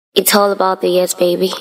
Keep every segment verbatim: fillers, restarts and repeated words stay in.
It's all about the yes, baby.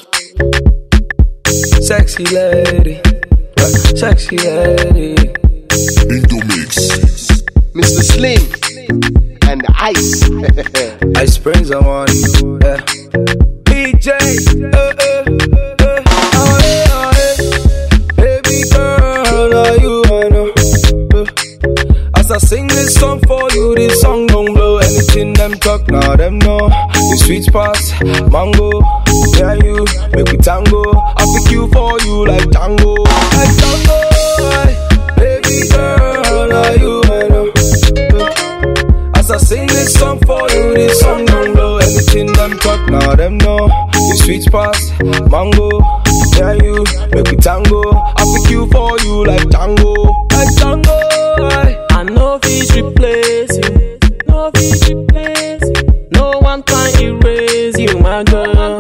Sexy lady, uh, sexy lady. In the mix, Mister Slim and Ice. Ice Springs, I want you. Yeah. D J, uh, uh, uh, oh, yeah, oh, yeah. Baby girl, are you I know? Uh, as I sing this song for you, this song don't blow. Anything them talk, now them know. The sweet spots, mango, yeah you make me tango. I pick you for you like tango, like tango. Aye. Baby girl, are you I know? Uh, as I sing this song for you, this song don't blow. Anything them talk, now them know. The sweet spots, mango, yeah you make me tango. I pick you for you like tango, like tango. Aye. I know fish replace you, no fish replace you. No one can erase you, my girl.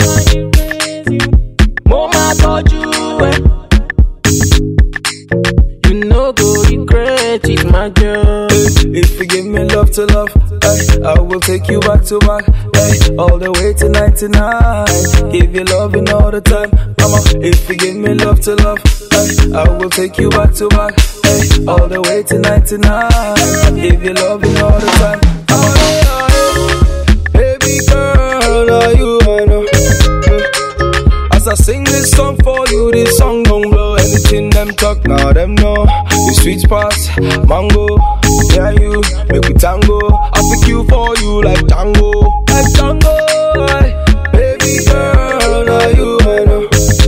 Mama told you, eh? You know go regret it, my girl. If you give me love to love, ay, I will take you back to back, ay, all the way to ninety-nine. Give you loving all the time, mama. If you give me love to love, ay, I will take you back to back, ay, all the way to ninety-nine. Give you loving all the time, oh, yeah, yeah. Baby girl, are you I know? As I sing this song for you, this song don't blow. Anything them talk, now them know. The sweet spots, mango, yeah you make me tango. I pick you for you like tango, like tango. Aye. Baby girl, are you I know?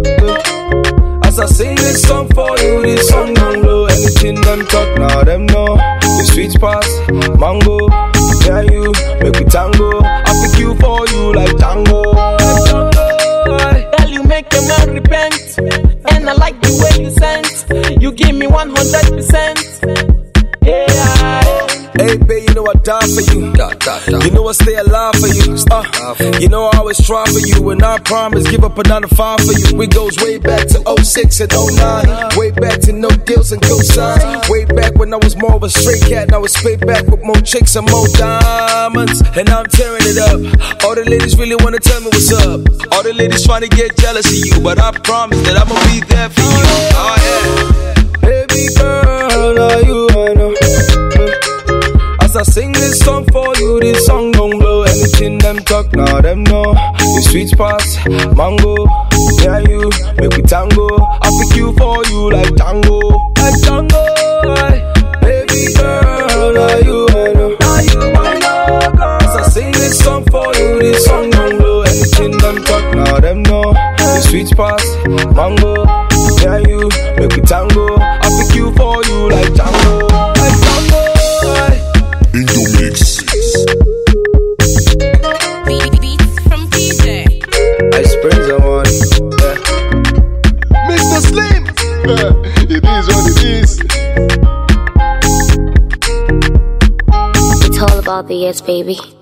As I sing this song for you, this song don't blow. Anything them talk, now them know. The sweet spots, mango, yeah you make me tango. I pick you for you like tango, like tango. Aye. Girl, you make a man repent, and I like the way you sense. You give me one hundred percent. Yeah. Hey, babe, you know I die for you. You know I stay alive for you. Uh, you know I always try for you, and I promise give up a nine to five for you. We goes way back to oh six and oh nine, way back to no deals and cosigns. Way back when I was more of a straight cat, now it's straight back with more chicks and more diamonds, and I'm tearing it up. All the ladies really wanna tell me what's up. All the ladies trying to get jealous of you, but I promise that I'ma be there for you. Oh yeah, baby girl, are you I know? As I sing this song for you, this song don't blow. Anything them talk, now them know. The sweet spots, mango, yeah you make me tango. I pick you for you like tango, like tango. Aye. Baby girl, are you I know? Are you I know, girl? As I sing this song for you, this song don't blow. Anything them talk, now them know. The sweet spots, mango, yeah you make me tango. I pick you for you like tango, like tango. Aye. in the mix. Beats from P J. Ice Springs, I want yeah. Mister Slim. It is what it is. It's all about the yes, baby.